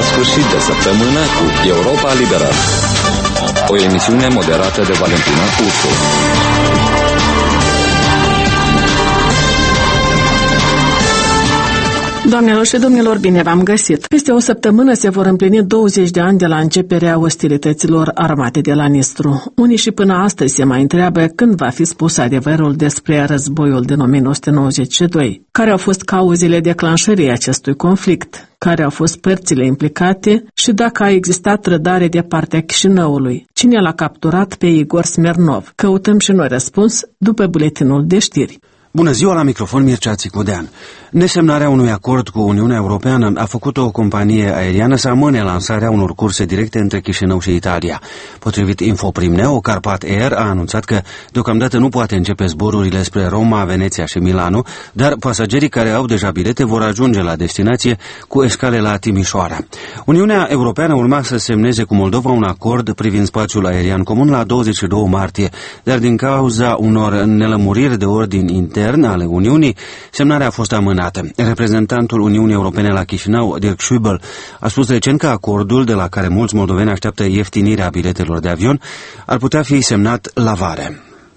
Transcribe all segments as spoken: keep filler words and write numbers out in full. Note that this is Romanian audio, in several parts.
sfârșit de săptămână cu Europa Liberă, o emisiune moderată de Valentina Cuțu. Doamnelor și domnilor, bine v-am găsit! Peste o săptămână se vor împlini douăzeci de ani de la începerea ostilităților armate de la Nistru. Unii și până astăzi se mai întreabă când va fi spus adevărul despre războiul din o mie nouă sute nouăzeci și doi. Care au fost cauzele declanșării acestui conflict? Care au fost părțile implicate și dacă a existat trădare de partea Chișinăului? Cine l-a capturat pe Igor Smernov? Căutăm și noi răspuns după buletinul de știri. Bună ziua, la microfon Mircea Țicudean. Nesemnarea unui acord cu Uniunea Europeană a făcut o companie aeriană să amâne lansarea unor curse directe între Chișinău și Italia. Potrivit Infoprim-Neo, Carpat Air a anunțat că deocamdată nu poate începe zborurile spre Roma, Veneția și Milano, dar pasagerii care au deja bilete vor ajunge la destinație cu escale la Timișoara. Uniunea Europeană urma să semneze cu Moldova un acord privind spațiul aerian comun la douăzeci și doi martie, dar din cauza unor nelămuriri de ordin intern ale Uniunii, semnarea a fost amânată. Reprezentantul Uniunii Europene la Chișinău, Dirk Schübel, a spus recent că acordul, de la care mulți moldoveni așteaptă ieftinirea biletelor de avion, ar putea fi semnat la vară.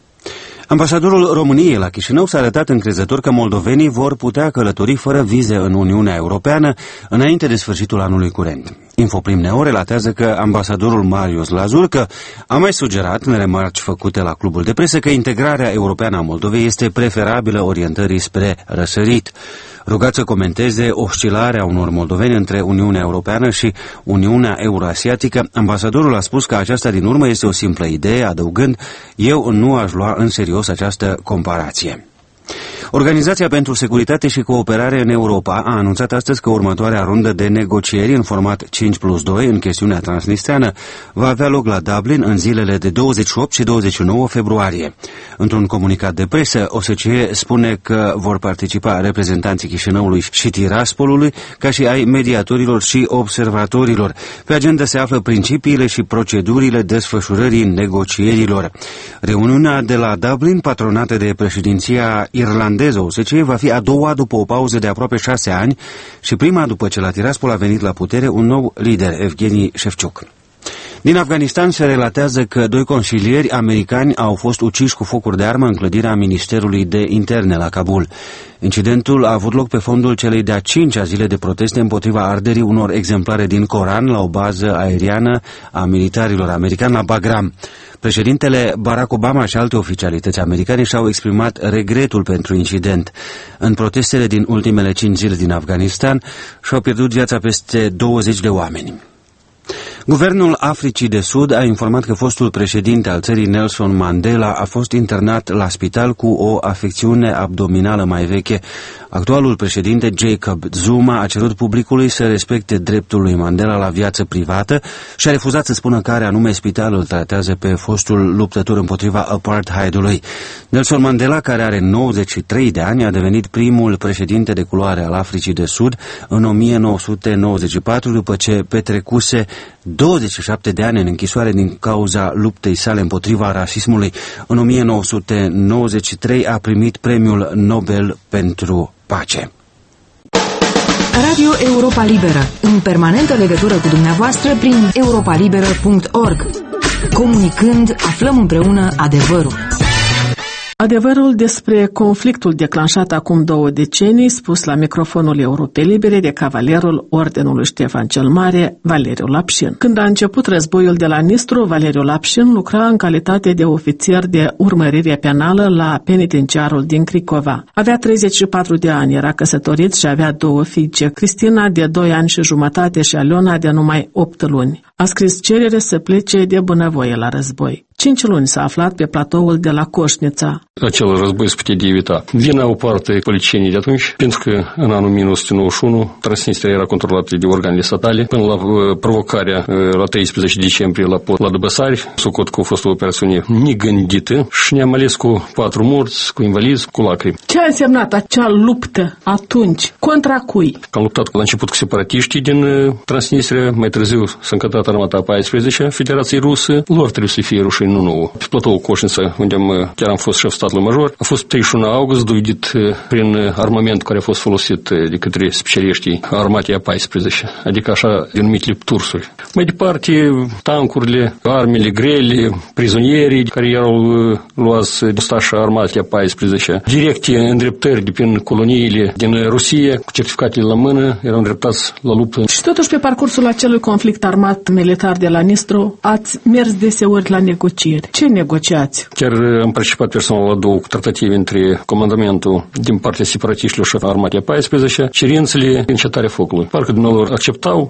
Ambasadorul României la Chișinău s-a arătat încrezător că moldovenii vor putea călători fără vize în Uniunea Europeană înainte de sfârșitul anului curent. Infoprim-Neo relatează că ambasadorul Marius Lazurcă a mai sugerat în remarci făcute la clubul de presă că integrarea europeană a Moldovei este preferabilă orientării spre răsărit. Rugat să comenteze oscilarea unor moldoveni între Uniunea Europeană și Uniunea Euroasiatică, ambasadorul a spus că aceasta din urmă este o simplă idee, adăugând: eu nu aș lua în serios această comparație. Organizația pentru Securitate și Cooperare în Europa a anunțat astăzi că următoarea rundă de negocieri în format cinci plus doi în chestiunea transnistreană va avea loc la Dublin în zilele de douăzeci și opt și douăzeci și nouă februarie. Într-un comunicat de presă, O S C E spune că vor participa reprezentanții Chișinăului și Tiraspolului, ca și ai mediatorilor și observatorilor. Pe agenda se află principiile și procedurile desfășurării negocierilor. Reuniunea de la Dublin, patronată de președinția irlandeză O S C E, va fi a doua după o pauză de aproape șase ani și prima după ce la Tiraspol a venit la putere un nou lider, Evgeni Șefciuc. Din Afganistan se relatează că doi consilieri americani au fost uciși cu focuri de armă în clădirea Ministerului de Interne la Kabul. Incidentul a avut loc pe fondul celei de-a cincea zile de proteste împotriva arderii unor exemplare din Coran la o bază aeriană a militarilor americani la Bagram. Președintele Barack Obama și alte oficialități americane și-au exprimat regretul pentru incident. În protestele din ultimele cinci zile din Afganistan și-au pierdut viața peste douăzeci de oameni. Guvernul Africii de Sud a informat că fostul președinte al țării Nelson Mandela a fost internat la spital cu o afecțiune abdominală mai veche. Actualul președinte Jacob Zuma a cerut publicului să respecte dreptul lui Mandela la viață privată și a refuzat să spună care anume spital îl tratează pe fostul luptător împotriva apartheidului. Nelson Mandela, care are nouăzeci și trei de ani, a devenit primul președinte de culoare al Africii de Sud în o mie nouă sute nouăzeci și patru, după ce petrecuse douăzeci și șapte de ani în închisoare din cauza luptei sale împotriva rasismului. În o mie nouă sute nouăzeci și trei a primit premiul Nobel pentru pace. Radio Europa Liberă, în permanentă legătură cu dumneavoastră prin europa liberă punct org. Comunicând, aflăm împreună adevărul. Adevărul despre conflictul declanșat acum două decenii, spus la microfonul Europei Libere de cavalerul Ordinului Ștefan cel Mare, Valeriu Lapșin. Când a început războiul de la Nistru, Valeriu Lapșin lucra în calitate de ofițer de urmărire penală la penitenciarul din Cricova. Avea treizeci și patru de ani, era căsătorit și avea două fiice, Cristina de doi ani și jumătate și Aliona de numai opt luni. A scris cerere să plece de bunăvoie la război. Cinci luni s-a aflat pe platoul de la Coșnița. Начало război спустя девять лет. Вина упорtă politicienii de atunci, pentru că în anul o mie nouă sute nouăzeci și unu Transnistria era controlată de organele statale, până la provocarea la treisprezece decembrie la pod la Dăbăsari, socot că a fost o operațiune negândită și ne-am ales cu patru morți, cu invalizi, cu lacrimi. Ce a însemnat acea luptă atunci? Contra cui? Am luptat la început cu separatiștii din Transnistria, mai târziu s-a încătat adevărat armata a paisprezecea Federației Ruse, lor trebuie să fie rușine, nu nouă. Pe platoul Coșnița, unde am, chiar am fost șef statului major, a fost treizeci și unu august dovedit prin armament care a fost folosit de către specialiștii armatei a paisprezecea, adică așa denumit liptursuri. Mai departe, tancurile, armele grele, prizonierii care erau luați de stașa armatei a paisprezecea, directe îndreptări de prin coloniile din Rusia, cu certificatele la mână, erau îndreptați la luptă. Și totuși, pe parcursul acelui conflict armat militar de la Nistru, ați mers deseori la negocieri. Ce negociați? Chiar am participat personal la două tratative între comandamentul din partea separatiștilor și armatei a paisprezecea, cerințele încetarea focului. Parcă dumneavoastră acceptau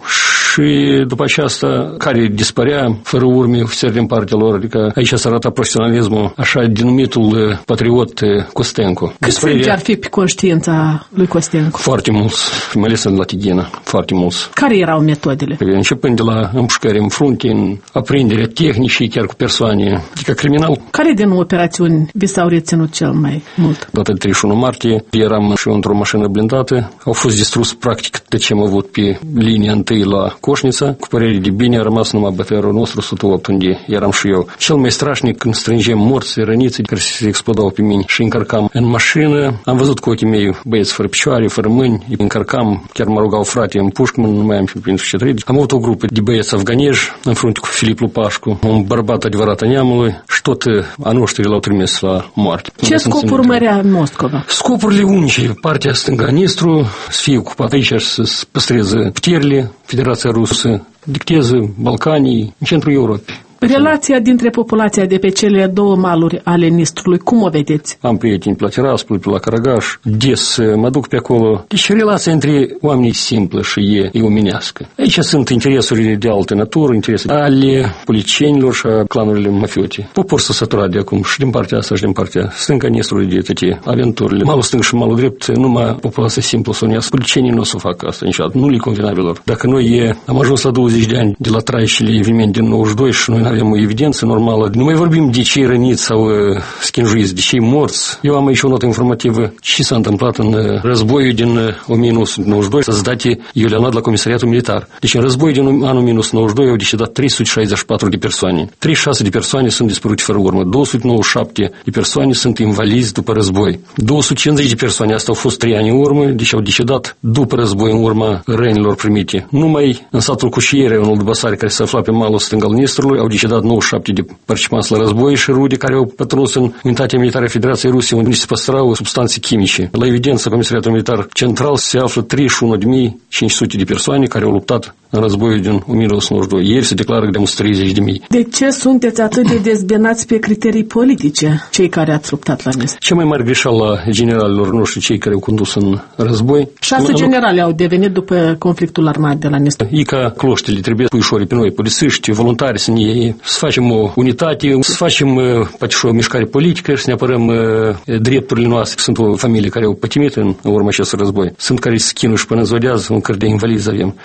și după aceasta, care dispărea fără urme ofițeri din partea lor, adică aici se arată profesionalismul așa denumitul patriot Costenco. Câți sânge ar fi pe conștiința lui Costenco? Foarte mulți, mai ales în Latighină, foarte mulți. Care erau metodele? Începând de la împușcări în frunte, în aprinderea tehnicii, chiar cu persoane, adică criminal. Care din operațiuni vi s-au reținut cel mai mult? Data de treizeci și unu martie, eram și eu într-o mașină blindată, au fost distrus practic tot ce am avut pe linia întâi la Coșnița, cu părere de bine a rămas numai B T R-ul nostru o sută opt, unde eram și eu. Cel mai strașnic când strângem morți, răniți care se explodau pe mine și încărcam în mașină. Am văzut cu ochii mei băieți fără picioare, fără mâini, îi încărcam, chiar mă rugau frate, împușcă, nu mai am și prin sucetării. Am avut o grupă de băieți afganeji în frunte cu Filip Lupașcu, un bărbat adevărat a neamului și tot a noștri l-au trimis la moarte. Ce scop urmărea în Moscova? Scopurile unice, partea stângă a Nistru, să fie ocupat aici și să păstreze puterile, Federația Rusă, dicteze Balcanii, în centrul Europei. Relația dintre populația de pe cele două maluri ale Nistrului, cum o vedeți? Am prieteni pe la Tiraspol, pe la Caragaș, des mă duc pe acolo. Deci relația între oamenii simplă și e, e omenească. Aici sunt interesurile de altă natură, interese ale politicienilor și a clanurile mafiote. Popor s-a săturat de acum și din partea asta și din partea stânga Nistrului de toate aventurile. Malul stâng și malul drept, numai populația simplă să unească. Politicienii nu o să facă asta niciodată, nu le convine lor. Dacă noi am ajuns la douăzeci de ani de la traicele evenimente din nouăzeci și doi și noi avem o evidență normală. Nu mai vorbim de cei răniți sau uh, schinjuiți, de cei morți. Eu am aici o notă informativă ce s-a întâmplat în uh, războiul din uh, o mie nouă sute nouăzeci și doi, să-ți date Iulianat la Comisariatul Militar. Deci în războiul din anul o mie nouă sute nouăzeci și doi au decedat trei sute șaizeci și patru de persoane. treizeci și șase de persoane sunt dispărute fără urmă. două sute nouăzeci și șapte de persoane sunt invalizi după război. două sute cincizeci de persoane, asta au fost trei ani în urmă, deci au decedat după război în urma rănilor primite. Numai în satul Cușiere, unul de Basari care se afla pe malul stâng al Nistrului, au decedat nouăzeci și șapte de participanți la război și rude care au pătruns în Unitatea Militară a Federației Rusiei, unde se păstrau substanțe chimice. La evidență, Comisariatul Militar Central se află treizeci și unu de mii cinci sute de persoane care au luptat în războiul din o mie nouă sute nouăzeci și doi. Ieri se declară că de treizeci de mii. De ce sunteți atât de dezbinați pe criterii politice, cei care ați luptat la Nistru? Cea mai mare greșeală a generalilor noștri, cei care au condus în război. Șase generale au devenit după conflictul armat de la Nistru. E ca cloștele, trebuie puișorii pe noi, polițiști, voluntari, să ne să facem o unitate, să facem poate și o mișcare politică și să ne apărăm drepturile noastre. Sunt o familie care au pătimit în urma acestui război. Sunt care se chinuie și până zodează, un căr de invalizi avem.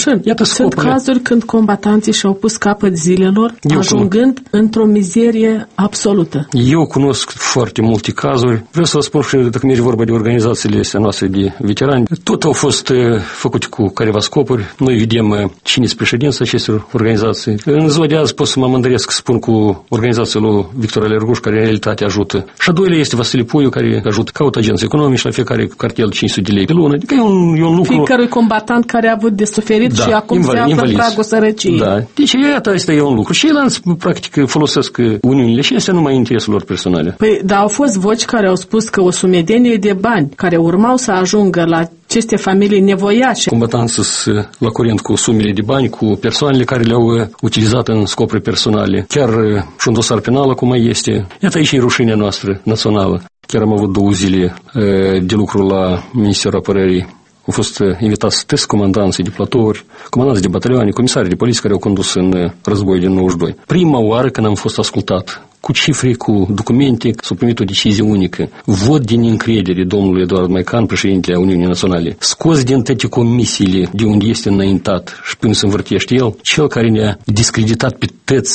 Sunt cazuri când combatanții și-au pus capăt zilelor, eu ajungând cunosc. într-o mizerie absolută. Eu cunosc foarte multe cazuri. Vreau să vă spun și dacă merge vorba de organizațiile astea noastre de veterani, tot au fost făcute cu careva scopuri. Noi vedem cine sunt președinții acestor organizații. În ziua de azi pot să mă mândresc, spun, cu organizația lui Victor Alerguș, care în realitate ajută. Și a doilea este Vasile Puiu, care ajută, caut agenți economici la fiecare cartel cinci sute de lei pe lună. Adică e un, e un lucru... Fiecărui combatant care a avut de suferit da, și acum invalid, se află în pragul sărăciei. Da. Deci iată, asta e un lucru. Și ceilalți, practic, folosesc uniunile și astea numai interesul lor personale. Păi, dar au fost voci care au spus că o sumedenie de bani care urmau să ajungă la aceste familii nevoiașe. Combatanții sunt la curent cu sumele de bani, cu persoanele care le-au utilizat în scopuri personale. Chiar și un dosar penal acum este. Iată aici e rușinea noastră națională. Chiar am avut două zile de lucru la Ministerul Apărării. Au fost invitați toți comandanții de platouri, comandanții de batalioane, comisari de poliție care au condus în războiul din nouăzeci și doi. Prima oară când am fost ascultat, cu cifre, cu documente, s-a primit o decizie unică. Vot din încredere domnului Eduard Maican, președintele Uniunii Naționale, scos din toate comisiile de unde este înaintat și până se învârtește el, cel care ne-a discreditat pe toți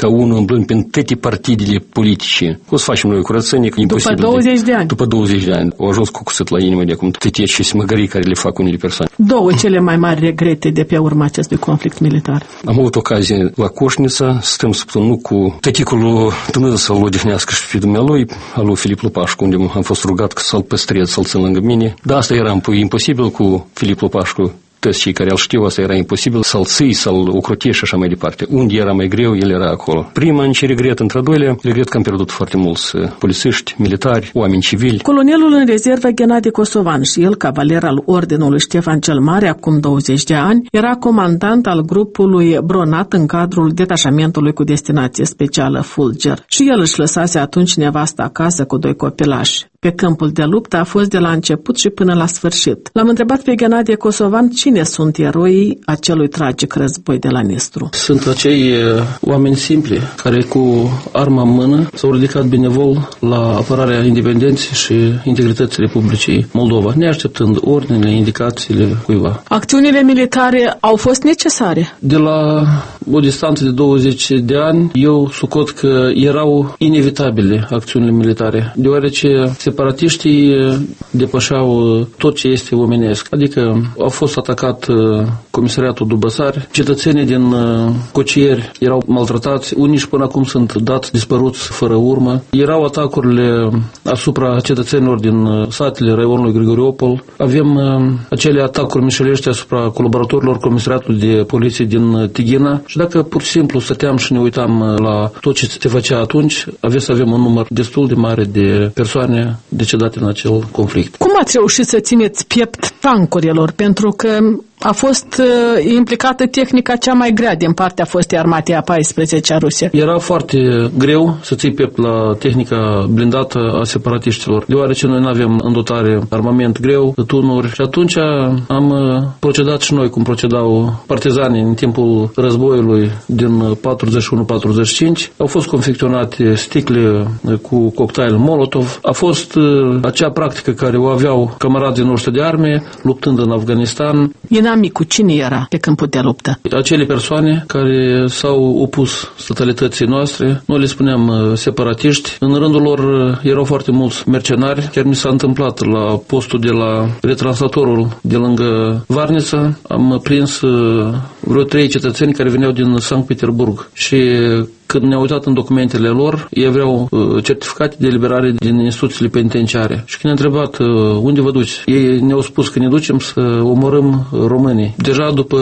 ca unul umblând prin toate partidele politice. O să facem noi o curățenie, că după douăzeci de ani. După douăzeci de ani. Au ajuns cu cuțit la inimă de acum toate și smăgării care le fac unele persoane. Două cele mai mari regrete de pe urma acestui conflict militar. Am avut ocazie la Coșnița, stăm săptămânul cu tăticul lui Dumnezeu să-l odihnească și pe dumnealui, al lui Filip Lupașcu, unde am fost rugat să-l păstrez, să-l țin lângă mine. Dar asta era imposibil cu Filip Lupașcu. Toți cei care îl știu, asta era imposibil să-l ții, să-l ocrotești și așa mai departe. Unde era mai greu, el era acolo. Prima, în ce regret, într-a doilea, regret că am pierdut foarte mulți polițiști, militari, oameni civili. Colonelul în rezervă Ghenadi Kosovan și el, cavaler al Ordinului Ștefan cel Mare, acum douăzeci de ani, era comandant al grupului Bronat în cadrul detașamentului cu destinație specială Fulger. Și el își lăsase atunci nevasta acasă cu doi copilași. Pe câmpul de luptă a fost de la început și până la sfârșit. L-am întrebat pe Ghenadi Kosovan cine sunt eroii acelui tragic război de la Nistru. Sunt acei oameni simpli care cu arma în mână s-au ridicat benevol la apărarea independenței și integrității Republicii Moldova, neașteptând ordinele, indicațiile cuiva. Acțiunile militare au fost necesare? De la o distanță de douăzeci de ani, eu socot că erau inevitabile acțiunile militare, deoarece separatiștii depășeau tot ce este omenesc. Adică a fost atacat comisariatul Dubăsari, cetățenii din Cocieri erau maltratați, unii și până acum sunt dați dispăruți fără urmă. Erau atacurile asupra cetățenilor din satele raionului Grigoriopol. Avem acele atacuri mișelești asupra colaboratorilor comisariatului de poliție din Tighina. Și dacă pur și simplu stăteam și ne uitam la tot ce se făcea atunci, avea să avem un număr destul de mare de persoane decedate în acel conflict. Cum ați reușit să țineți piept tancurilor? Pentru că a fost uh, implicată tehnica cea mai grea din partea fostei armatei a paisprezecea Rusia. Era foarte greu să ții piept la tehnica blindată a separatiștilor, deoarece noi nu avem în dotare armament greu, tunuri, și atunci am procedat și noi cum procedau partizanii în timpul războiului din patruzeci și unu patruzeci și cinci. Au fost confecționate sticle cu cocktail Molotov. A fost uh, acea practică care o aveau camarazii noștri de arme luptând în Afganistan. Inamicul cine era pe câmpul de luptă? Acele persoane care s-au opus statalității noastre, noi le spuneam separatiști. În rândul lor erau foarte mulți mercenari. Chiar mi s-a întâmplat la postul de la retranslatorul de lângă Varnița. Am prins vreo trei cetățeni care veneau din Sankt Petersburg și când ne-au uitat în documentele lor, ei aveau uh, certificate de eliberare din instituțiile penitenciare. Și când ne-a întrebat uh, unde vă duci, ei ne-au spus că ne ducem să omorâm românii. Deja după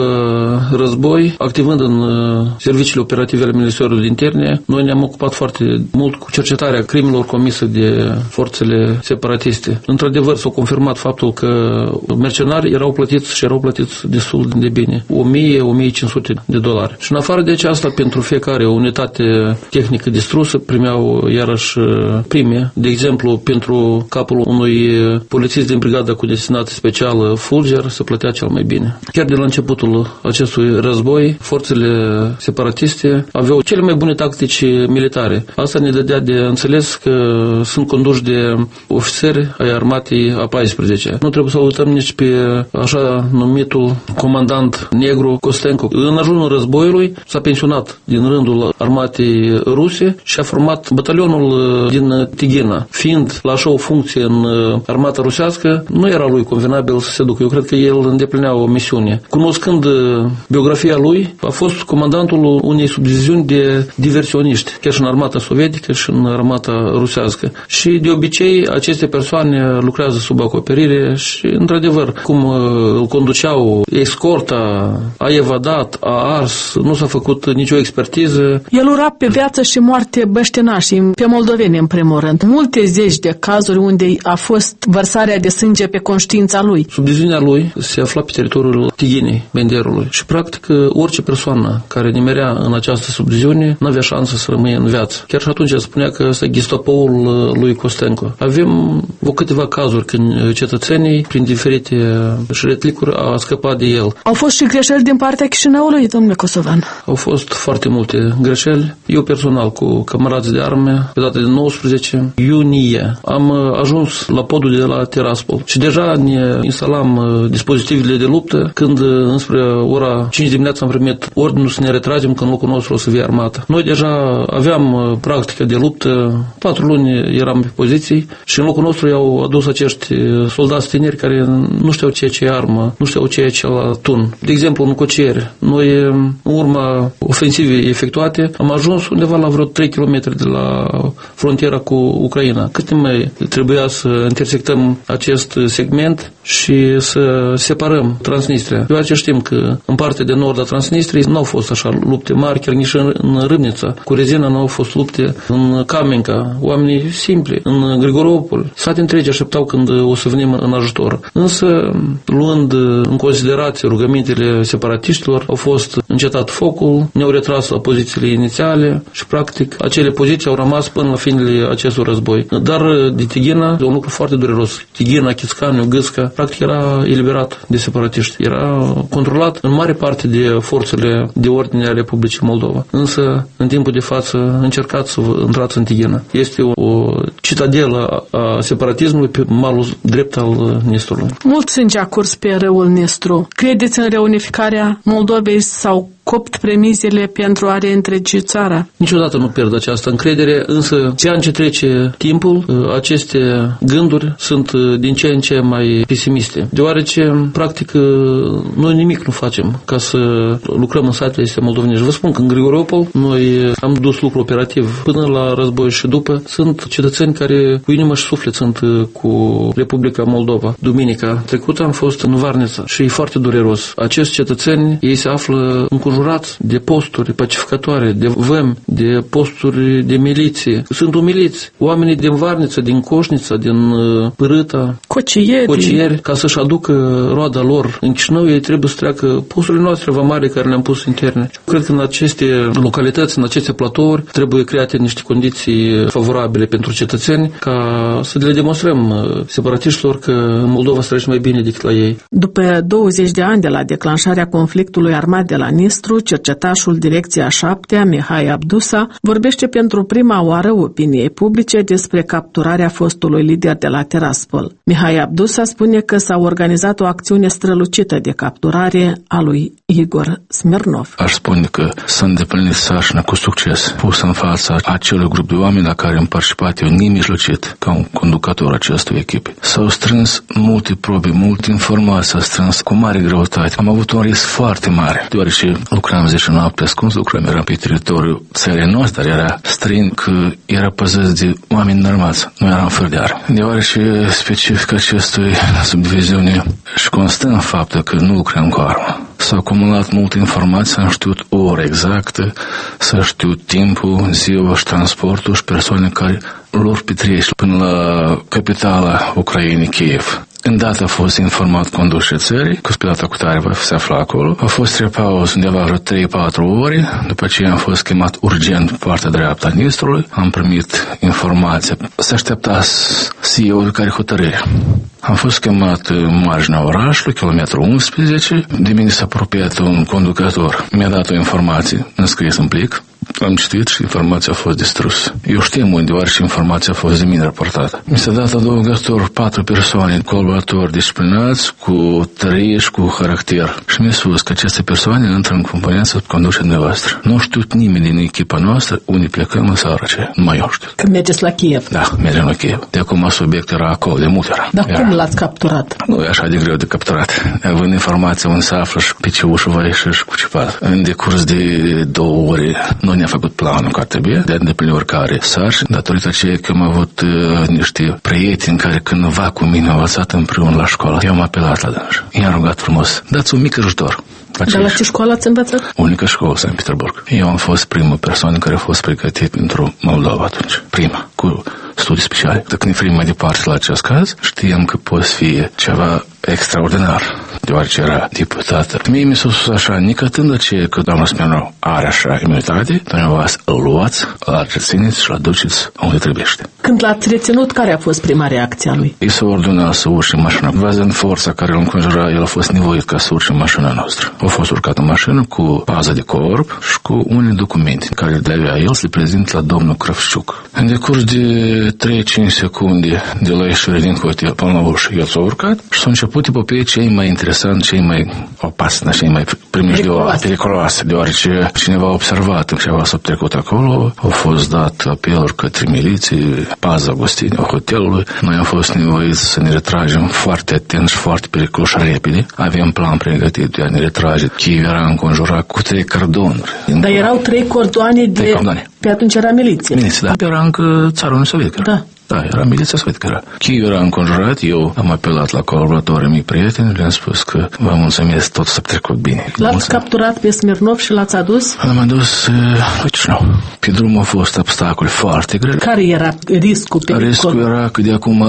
război, activând în uh, serviciile operative ale Ministerului de Interne, noi ne-am ocupat foarte mult cu cercetarea crimelor comise de forțele separatiste. Într-adevăr, s-a confirmat faptul că mercenari erau plătiți și erau plătiți destul de bine. o mie - o mie cinci sute de dolari. Și în afară de aceasta, pentru fiecare unitate tehnică distrusă, primeau iarăși prime. De exemplu, pentru capul unui polițist din brigada cu destinație specială Fulger se plătea cel mai bine. Chiar de la începutul acestui război, forțele separatiste aveau cele mai bune tactici militare. Asta ne dădea de înțeles că sunt conduși de ofițeri ai armatei a paisprezecea. Nu trebuie să uităm nici pe așa numitul comandant negru Kostenko. În ajunul războiului s-a pensionat din rândul armatei ruse și a format batalionul din Tighina. Fiind la așa o funcție în armata rusească, nu era lui convenabil să se ducă. Eu cred că el îndeplinea o misiune. Cunoscând biografia lui, a fost comandantul unei subdiviziuni de diversioniști, chiar și în armata sovietică și în armata rusească. Și de obicei aceste persoane lucrează sub acoperire și, într-adevăr, cum îl conduceau, escorta a evadat, a ars, nu s-a făcut nicio expertiză. El ura pe viață și moarte băștinașii, pe moldoveni în primul rând. Multe zeci de cazuri unde a fost vărsarea de sânge pe conștiința lui. Subdiviziunea lui se afla pe teritoriul Tighinei, Benderului. Și practic orice persoană care nimerea în această subdiviziune nu avea șansă să rămâie în viață. Chiar și atunci spunea că ăsta e gestapoul lui Kostenko. Avem o câteva cazuri când cetățenii, prin diferite șretlicuri, au scăpat de el. Au fost și greșeli din partea Chișinăului, domnule Kosovan? Au fost foarte multe greșeli. zile. Eu personal cu camarazi de arme, pe data de nouăsprezece iunie, am ajuns la podul de la Tiraspol și deja ne instalam dispozitivele de luptă când înspre ora cinci dimineața am primit ordinul să ne retragem că în locul nostru o să fie armată. Noi deja aveam practică de luptă, patru luni eram pe poziții și în locul nostru i-au adus acești soldați tineri care nu știau ceea ce e armă, nu știau ceea ce e la tun. De exemplu, în Cocieri, noi în urma ofensivei efectuate am ajuns undeva la vreo trei kilometri de la frontiera cu Ucraina. Cât timp mai trebuia să intersectăm acest segment și să separăm Transnistria. Deoarece știm că în partea de nord a Transnistriei nu au fost așa lupte mari, chiar nici în Râmnița. Cu Rezina nu au fost lupte, în Kamenka, oamenii simpli, în Grigoropol. Sate întregi așteptau când o să venim în ajutor. Însă, luând în considerație rugămintele separatiștilor, au fost încetat focul, ne-au retras la pozițiile inițiale și, practic, acele poziții au rămas până la finele acestui război. Dar de Tighina, e un lucru foarte dureros. Tighina, Chiscaniu, Gâsca, practic era eliberat de separatiști. Era controlat în mare parte de forțele de ordine a Republicii Moldova. Însă, în timpul de față, încercați să vă intrați în Tighina. Este o, o citadelă a separatismului pe malul drept al Nistrului. Mult sânge a curs pe râul Nistru. Credeți în reunificarea Moldovei sau copt premizele pentru a reîntregi țara? Niciodată nu pierd această încredere, însă ce an ce trece timpul, aceste gânduri sunt din ce în ce mai pesimiste, deoarece, practic, noi nimic nu facem ca să lucrăm în satele astea moldovenești. Vă spun că în Grigoropol noi am dus lucru operativ până la război și după. Sunt cetățeni care cu inimă și suflet sunt cu Republica Moldova. Duminica trecută am fost în Varnița și e foarte dureros. Acești cetățeni, ei se află înconjurați de posturi pacificatoare, de vămi, de posturi de miliție. Sunt umiliți. Oamenii din Varnița, din Coșnița, din Pârâta, Cocieri, Cocieri, ca să-și aducă roada lor în Chișinău, ei trebuie să treacă posturile noastre vamale care le-am pus interne. Cred că în aceste localități, în aceste platouri, trebuie create niște condiții favorabile pentru cetățeni ca să le demonstrăm separatiștilor că în Moldova se trăiește mai bine decât la ei. După douăzeci de ani de la declanșarea conflictului armat de la Nistru, cercetașul Direcția a șaptea, Mihai Abdusa, vorbește pentru prima oară opiniei publice despre capturarea fostului lider de la Tiraspol. Mihai Abdusa spune că s-a organizat o acțiune strălucită de capturare a lui Igor Smirnov. Aș spune că s-a îndeplinit sarcina cu succes, pus în fața acelui grup de oameni la care am participat eu nemijlocit ca un conducător acestui echipe. S-au strâns multe probe, multe informații, s-au strâns cu mare greutate. Am avut un risc foarte mare, deoarece lucram zece noapte ascuns, lucram, eram pe teritoriul țării noastre, dar era străin, că era păzit de oameni înarmați, nu eram fără de arme. Deoarece specific acestui subdiviziune și constă în faptul că nu lucrăm cu armă. S-a acumulat multe informații, s-a știut o oră exactă, s-a știut timpul, ziua și transportul și persoane care lor petrece până la capitala Ucrainei, Kiev. Îndată a fost informat conducerea țării, că spitala cu tare va se afla acolo. A fost repaus undeva vreo trei patru ore, după ce am fost chemat urgent pe partea dreaptă a Nistrului. Am primit informația. Se aștepta C E O-ul care hotărâre. Am fost chemat în marginea orașului, kilometru unsprezece. De mine s-a apropiat un conducător. Mi-a dat o informație înscris în plic. Am citit și informația a fost distrusă. Eu știu unde, deoarece informația a fost de mine raportată. Mi s-a dat adăugător patru persoane, colaboratori disciplinați, cu tărie și cu caracter. Și mi-a spus că aceste persoane intră în componență să conduce dumneavoastră. Nu știu nimeni din echipa noastră unde plecăm în seara aceea. Nu mai eu știu. Că mergeți la Kiev. Da, mergem la Kiev. De acum subiectul era acolo, de mult era. Dar era. cum l-ați capturat? Nu e așa de greu de capturat. Având informația unde se află și pe ce ușă va ieși și cu ce pat. În decurs de două ore nu ne-a făcut planul care trebuie de a îndeplini oricare sarcini, datorită aceea că am avut uh, niște prieteni care cândva cu mine au învățat împreună la școală. Eu am apelat la dânși. I-am rugat frumos, dați un mic ajutor. Dar la ce școală ați învățat? Unica școală, Sankt Peterburg. Eu am fost prima persoană care a fost pregătit pentru Moldova atunci. Prima. Cu studii speciale. Dacă ne ferim mai departe la acest caz, știam că poate fi ceva extraordinar, deoarece era deputată. Mie mi s-a spus așa, nicătând aceea că doamna Smirnov are așa imunitate, dumneavoastră îl luați, îl rețineți și îl duceți unde trebuiește. Când l-ați reținut, care a fost prima reacție a lui? I s-a ordonat să urce în mașina. Văzând forța care îl înconjura, el a fost nevoit ca să urce în mașina noastră. A fost urcat în mașină cu pază de corp și cu unele documente care le avea el să le prezint la domnul Kravciuk. În decurs de trei-cinci secunde de la ieșire din hotel până la ușă, el s-a urcat și s-a început epopee cei mai interesant, cei mai opasni, cei mai primejdioase, periculoase, deoarece cineva a observat că ceva s-a trecut acolo, au fost dat apeluri către miliții, paza gostină hotelului. Noi am fost nevoiți să ne retragem foarte atent și foarte periculos și repede. Avem plan pregătit de a ne retrage. Kiev era înconjurat cu trei cordonuri. Dar erau trei cordoane de... Trei cordoane. Pe atunci era miliție. Miliție, da. Era încă țara Uniunii Sovietică. Da. Da, era miliția sovietică. Era. Kiev era înconjurat, eu am apelat la colaboratorii mei prieteni, le-am spus că vă mulțumesc, tot s-a trecut bine. L-ați capturat pe Smirnov și l-ați adus? L-am adus la Chișinău. Pe drum au fost obstacole foarte grele. Care era riscul? Pericol? Riscul era că de acum,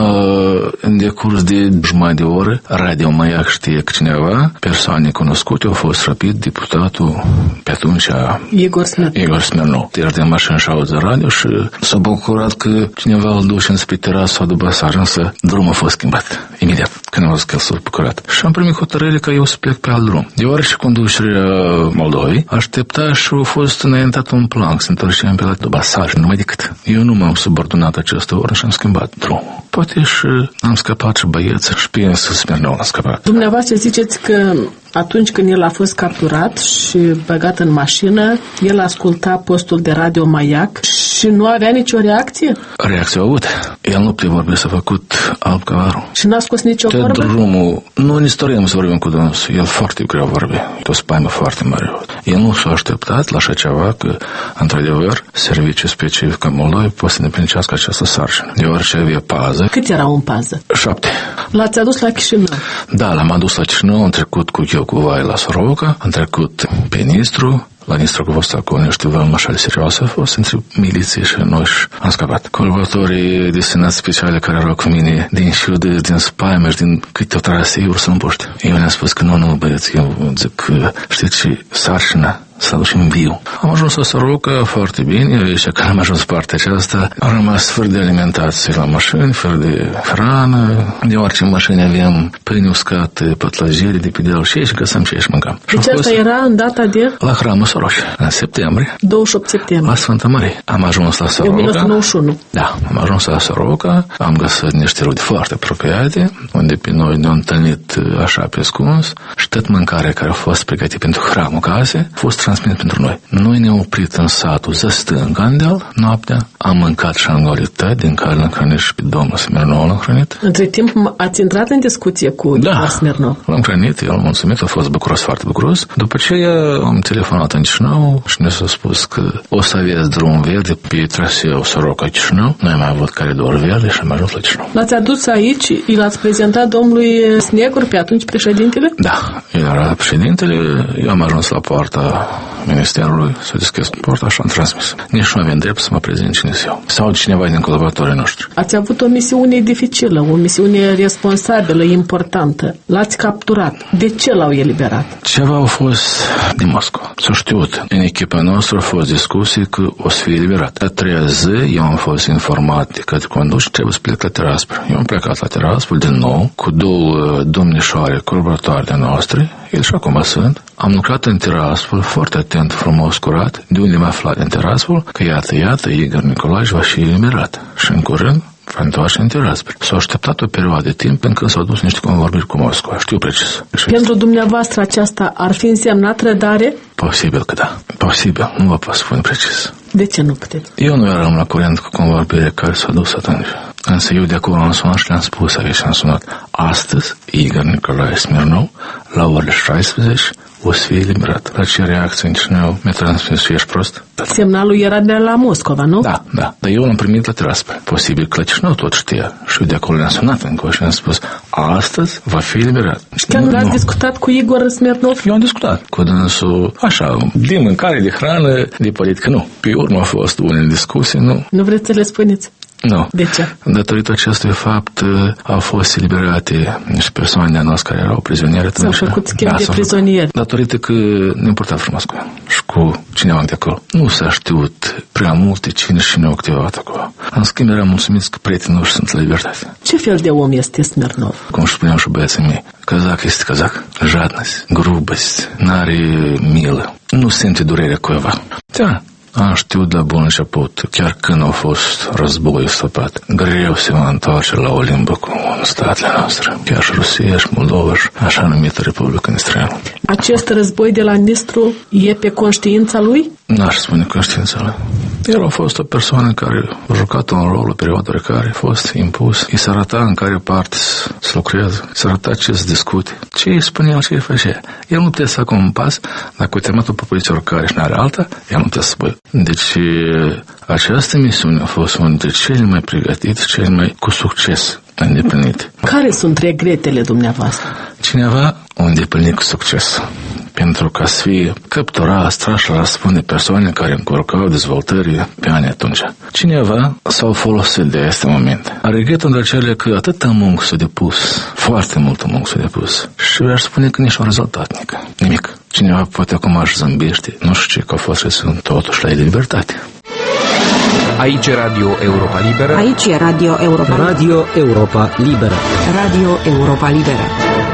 în decurs de jumătate de oră, Radio Maiac știe că cineva, persoane cunoscute, au fost răpit deputatul pe atunci Igor Smirnov. Igor Smirnov. Era de mașină și auză radio și s-a bucurat că cineva îl duce spre terasă sau după sară, însă drumul a fost schimbat imediat când am văzut că el s-a bucurat. Și am primit hotărâre că eu să plec pe alt drum. Deoarece conducerea Moldovei aștepta și a fost înaintat un plan să întorcem pe la după sară, numai decât. Eu nu m-am subordonat aceste ori și am schimbat drumul. Poate și am scăpat și băieți și pe să Smirnov a scăpat. Dumneavoastră ziceți că atunci când el a fost capturat și băgat în mașină, el asculta postul de Radio Maiac și nu avea nicio reacție? Reacție a avut. El nu putea vorbi, s-a făcut alb cavarul. Și n-a scos nicio Te vorbă? Drumul, nu ne stărim să vorbim cu dânsul. El foarte greu vorbe. E o spaimă foarte mare. El nu s-a așteptat la așa ceva că, într-adevăr, serviciul specific în Moldova poate să ne princească această sarcină. Deoarece avea pază. Cât erau în pază? Șapte. L-ați adus la Chișinău? Da, l-am adus la Chișinău, am trecut cu eu cu vai la Soroca, am trecut pe Nistru, la Nistru cu fost acolo niște vălmi așa serioase, a fost între miliții și noi și am scăpat. Colaboratorii destinați speciale care erau cu mine din șiudă, din spaime și din câte o trasee să nu poște. Eu ne-am spus că nu, nu, băieți, eu zic că știți ce, sarcina să ducem viu. Am ajuns la Soroca foarte bine, și când am ajuns partea aceasta, am rămas fără de alimentație la mașini, fără de hrană, deoarece în mașini aveam pâine uscată, pătlăjeri de pe deal și aici găsăm și aici mâncam. Deci asta era în data de? La Hramul Soroș, în septembrie. douăzeci și opt septembrie. La Sfânta Marie. Am ajuns la Soroca. o mie nouă sute nouăzeci și unu. Da, am ajuns la Soroca, am găsit niște rude foarte apropiate, unde pe noi ne-am întâlnit așa pe ascuns și tot mâncarea care a fost pregătită pentru hramul case a fost transmis pentru noi. Noi ne-am oprit în satul Zăstân, Gandel, noaptea, am mâncat și am golitat, din care l-am hrănit și pe domnul Smirnov l-am hrănit. Între timp ați intrat în discuție cu da, Smirnov? L-am hrănit, el m-a mulțumit, a fost bucuros, foarte bucuros. După ce am telefonat în Chișinău și ne s-a spus că o să aveți drum verde pe traseu Soroca-Chișinău. Noi am avut coridor verde și am ajuns la Chișinău. L-ați adus aici, i l-ați prezentat domnului Snegur, pe atunci președintele? Da, el era președintele, eu am ajuns la poarta Ministerului, s-a deschis poarta și am transmis. Nici nu avem drept să mă prezint cine eu. Sau cineva din colaboratorii noștri. Ați avut o misiune dificilă, o misiune responsabilă, importantă. L-ați capturat. De ce l-au eliberat? Ceva a fost din Moscova. S-a știut. În echipa noastră au fost discuții că o să fie eliberat. A treia zi, eu am fost informat de către conduci, trebuie să plec la Tiraspol. Eu am plecat la Tiraspol din nou cu două domnișoare colaboratoare de noastre. El și acum sunt. Am lucrat în Tiraspol foarte atent, frumos, curat. De unde m-a aflat în Tiraspol? Că iată, iată, Igor Nicolae va fi eliberat. Și în curând va întoarce în Tiraspol. S-a așteptat o perioadă de timp până când s-au dus niște convorbiri cu Moscova. Știu precis. Pentru dumneavoastră aceasta ar fi însemnat rădare? Posibil că da. Posibil. Nu vă pot spune precis. De ce nu puteți? Eu nu eram la curent cu convorbirea care s-a dus atunci. Însă eu de acolo am sunat și le-am spus aici, am sunat. Astăzi, Igor Nicolae Smirnov, la orele șaisprezece, o să fie eliberat. La ce reacție în Chișinău mi-a transmis și ești prost? Semnalul era de la Moscova, nu? Da, da. Dar eu l-am primit la Tiraspol. Posibil că la Chișinău tot știa. Și eu de acolo le-am sunat încă și am spus, astăzi va fi eliberat. Și când ați discutat cu Igor Smirnov? Eu am discutat cu dânsul, așa, de mâncare, de hrană, de politică, nu. Pe urmă a fost unele discuții, nu. Nu vreți să le spuneți? Nu. De ce? Datorită acestui fapt au fost eliberate niște persoane de-a noastre care erau prizoniere. S-au făcut schimb da, de prizonieri. Datorită că ne purta frumos cu ea și cu cineva de acolo. Nu s-a știut prea multe cine și ne-au activat acolo. În schimb, eram mulțumiți că prietenii noștri sunt la libertate. Ce fel de om este Smirnov? Cum și spuneam și băieții mei, cazac este cazac, jadность, грубость, n-are milă, nu simte durerea cuiva. Da. Am știut de la bun început, chiar când a fost războiul săpat, greu se va întoarce la o limbă cu statele noastre, chiar și Rusia și Moldova și așa numită Republica Nistreană. Acest război de la Nistru e pe conștiința lui? N-aș spune conștiința lui. El a fost o persoană care a jucat un rol o perioadă care a fost impus. Îi se arăta în care parte să lucreze, se arăta ce să discute, ce îi spunea, ce îi făcea. El nu putea să facă un pas, dacă a terminat o poziție oricare și n-are alta, el nu putea să spui. Deci această misiune a fost una dintre cele mai pregătite, cele mai cu succes îndeplinite. Care sunt regretele dumneavoastră? Cineva a îndeplinit cu succes. Pentru ca să fie capturat, trași la răspunde persoane care încurcau dezvoltării pe ani atunci. Cineva s-au folosit de acest moment. A regretul între cele că atâta muncă s-a depus, foarte multă muncă s-a depus. Și aș spune că nici un rezultat nici. Nimic. Cineva poate acum aș zâmbește, nu știu ce, că a fost și sunt totuși la libertate. Aici e Radio Europa Liberă. Aici e Radio Europa Liberă. Radio Europa Liberă. Radio Europa Liberă.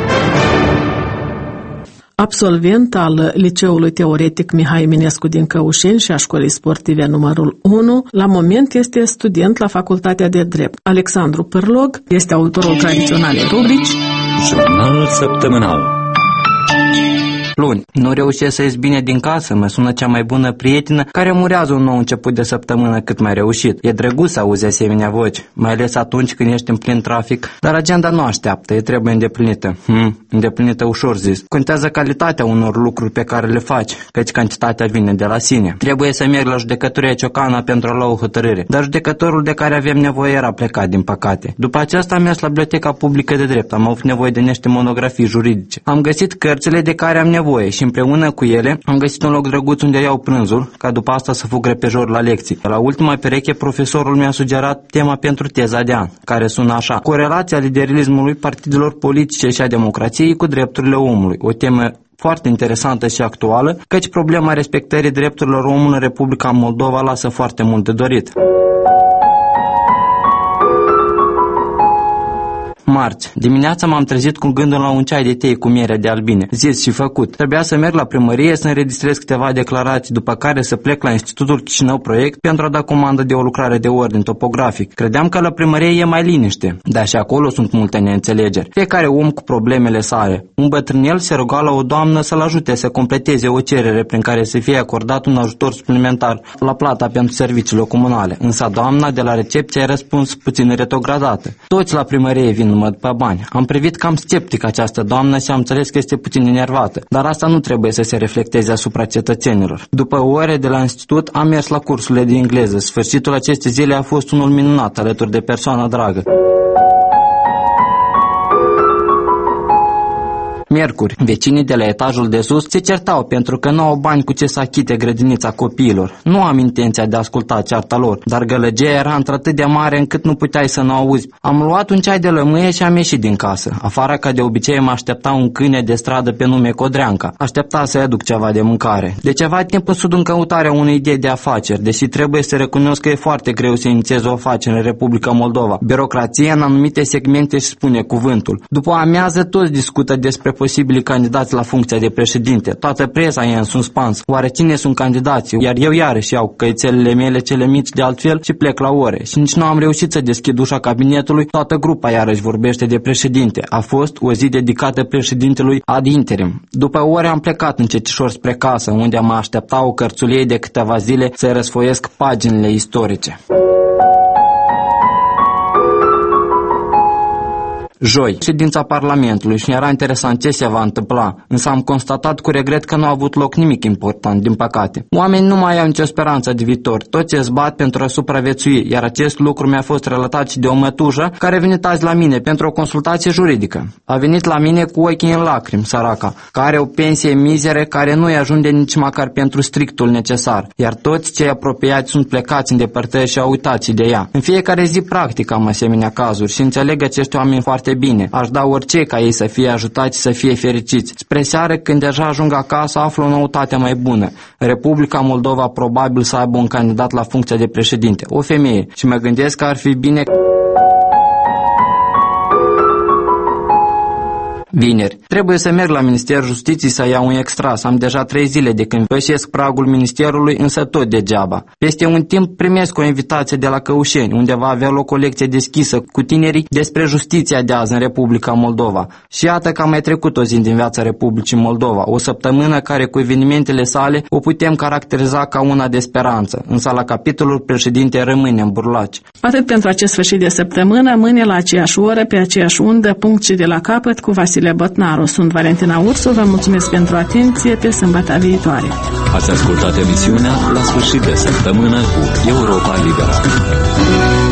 Absolvent al Liceului Teoretic Mihai Eminescu din Căușeni și a Școlii Sportive numărul unu, la moment este student la Facultatea de Drept. Alexandru Pârlog este autorul tradiționalei rubrici Jurnalul săptămânal. Luni, nu reușesc să ies bine din casă, mă sună cea mai bună prietenă care murează un nou început de săptămână cât mai reușit. E drăguț să auzi asemenea voci, mai ales atunci când ești în plin trafic, dar agenda nu așteaptă, e trebuie îndeplinită. Hm, îndeplinită ușor zis. Contează calitatea unor lucruri pe care le faci, căci cantitatea vine de la sine. Trebuie să merg la judecătoria Ciocana pentru a lua o hotărâre, dar judecătorul de care avem nevoie era plecat, din păcate. După aceasta am mers la Biblioteca Publică de Drept, am avut nevoie de niște monografii juridice. Am găsit cărțile de care am nevoie și împreună cu ele am găsit un loc drăguț unde iau prânzul, ca după asta să fug repejor la lecții. La ultima pereche, profesorul mi-a sugerat tema pentru teza de an, care sună așa: corelația liderismului partidelor politice și a democrației cu drepturile omului. O temă foarte interesantă și actuală, căci problema respectării drepturilor omului în Republica Moldova lasă foarte mult de dorit. Marți. Dimineața m-am trezit cu gândul la un ceai de tei cu miere de albine. Zis și făcut. Trebuia să merg la primărie să înregistrez câteva declarații, după care să plec la Institutul Chișinău Proiect pentru a da comandă de o lucrare de ordin topografic. Credeam că la primărie e mai liniște, dar și acolo sunt multe neînțelegeri. Fiecare om cu problemele sale. Un bătrânel se ruga la o doamnă să-l ajute să completeze o cerere prin care să fie acordat un ajutor suplimentar la plata pentru serviciile comunale. Însă doamna de la recepție a răspuns puțin retrogradată. Toți la primărie vin numai după bani. Am privit cam sceptic această doamnă și am înțeles că este puțin enervată, dar asta nu trebuie să se reflecteze asupra cetățenilor. După ore de la institut am mers la cursurile de engleză. Sfârșitul acestei zile a fost unul minunat alături de persoana dragă. Miercuri, vecinii de la etajul de sus se certau pentru că nu au bani cu ce să achite grădinița copiilor. Nu am intenția de a asculta cearta lor, dar gălăgia era într-atât de mare încât nu puteai să nu auzi. Am luat un ceai de lămâie și am ieșit din casă. Afară, ca de obicei, mă aștepta un câine de stradă pe nume Codreanca. Aștepta să-i aduc ceva de mâncare. De ceva timp sunt în căutarea unei idei de afaceri, deși trebuie să recunosc că e foarte greu să inițiez o afacere în Republica Moldova. Birocrația în anumite segmente își spune cuvântul. După amiază toți discută despre posibili candidați la funcția de președinte. Toată presa e în suspans. Oare cine sunt candidații? Iar eu iarăși iau căițelele mele cele mici de altfel și plec la ore. Și nici nu am reușit să deschid ușa cabinetului. Toată grupa iarăși vorbește de președinte. A fost o zi dedicată președintelui ad interim. După ore am plecat încetișor spre casă, unde mă aștepta o cărțulie de câteva zile să răsfoiesc paginile istorice. Joi, ședința Parlamentului și era interesant ce se va întâmpla, însă am constatat cu regret că nu a avut loc nimic important, din păcate. Oamenii nu mai au nicio speranță de viitor, toți se zbat pentru a supraviețui, iar acest lucru mi-a fost relatat și de o mătușă care a venit azi la mine pentru o consultație juridică. A venit la mine cu ochii în lacrimi, săraca, care are o pensie mizere care nu îi ajunge nici măcar pentru strictul necesar, iar toți cei apropiați sunt plecați în depărtări și au uitat de ea. În fiecare zi practic am asemenea cazuri și înțeleg acești oameni foarte bine. Aș da orice ca ei să fie ajutați și să fie fericiți. Spre seară, când deja ajung acasă, aflu o noutate mai bună. Republica Moldova probabil să aibă un candidat la funcția de președinte, o femeie, și mă gândesc că ar fi bine. Vineri. Trebuie să merg la Ministerul Justiției să iau un extras. Am deja trei zile de când pășesc pragul Ministerului, însă tot degeaba. Peste un timp primesc o invitație de la Căușeni, unde va avea loc o lecție deschisă cu tinerii despre justiția de azi în Republica Moldova. Și iată că am mai trecut o zi din viața Republicii Moldova, o săptămână care cu evenimentele sale o putem caracteriza ca una de speranță, însă la capitolul președinte rămâne în burlaci. Atât pentru acest sfârșit de săptămână, mâine la aceeași oră, pe aceeași undă, punct și de la capăt, cu Vasile Botnaru. Sunt Valentina Ursu, vă mulțumesc pentru atenție, pe sâmbătă viitoare. Ați ascultat emisiunea La sfârșit de săptămână cu Europa Liberă.